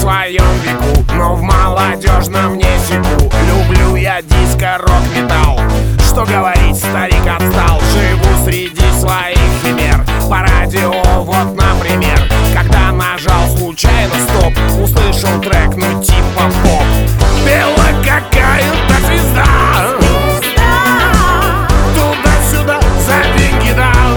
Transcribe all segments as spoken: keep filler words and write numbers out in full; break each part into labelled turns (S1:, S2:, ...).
S1: своем веку, но в молодежном не секу. Люблю я диско, рок, металл. Что говорить, старик отстал. Живу среди своих химер. По радио, вот, например, когда нажал случайно стоп, услышал трек, ну типа поп. Пела какая-то звезда, туда-сюда за деньги дал.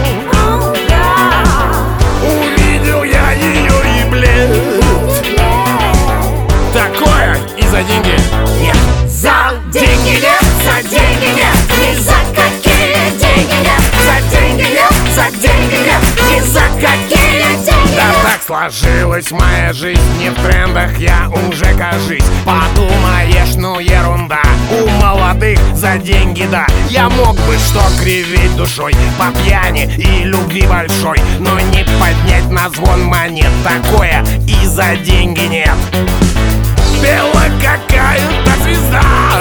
S1: Увидел я ее и блин. Такое и за деньги нет.
S2: За деньги нет, за деньги нет, ни за какие деньги нет. За деньги нет, за деньги нет, ни за какие деньги
S1: Да
S2: нет.
S1: так сложилась моя жизнь, не в трендах я уже, кажись. Подумаешь, ну ерунда, у молодых за деньги, да. Я мог бы что кривить душой по пьяни и любви большой, но не поднять на звон монет. Такое и за деньги нет. Пела какая-то звезда,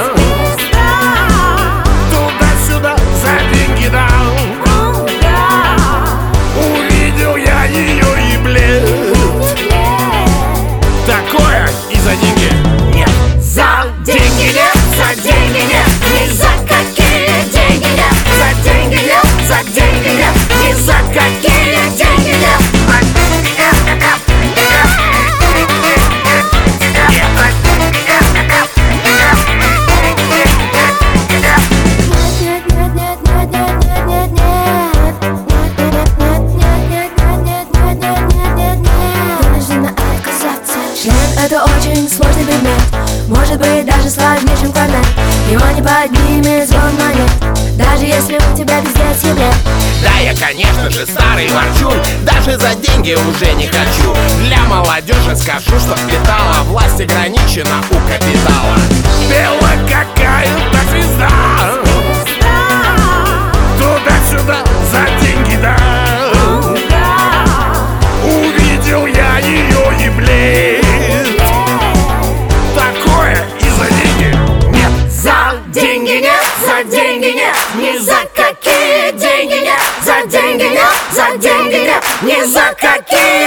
S1: туда-сюда за деньги дал. Увидел я ее и блин. Такое и за деньги нет.
S2: За деньги нет, за деньги нет, ни за какие деньги нет. За деньги нет, за деньги нет, ни за какие деньги нет.
S3: Это очень сложный предмет, может быть даже сложнее, чем квадрат. Его не поднимет звон монет, даже если у тебя пиздец еблет.
S1: Да, я, конечно же, старый ворчун, даже за деньги уже не хочу. Для молодежи скажу, что впитала, власть ограничена у капитала. Пела какая-то звезда, туда-сюда за деньги дал. Увидел я ее и блин. Такое и за деньги нет.
S2: За деньги нет, за деньги нет, ни за какие деньги нет. За деньги нет, за деньги нет, ни за какие